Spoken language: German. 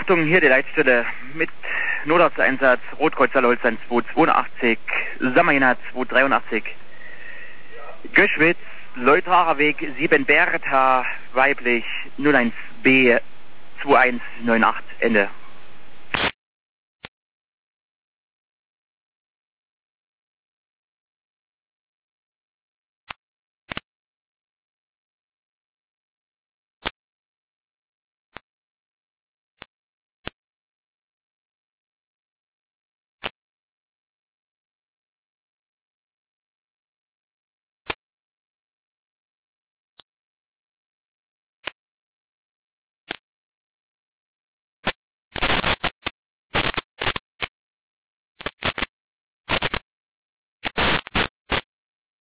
Achtung, hier die Leitstelle mit Notarzteinsatz Rotkreuz Holstein 282, Sammerjena 283, Göschwitz, Leutracher Weg 7 Bertha, weiblich 01B 2198, Ende.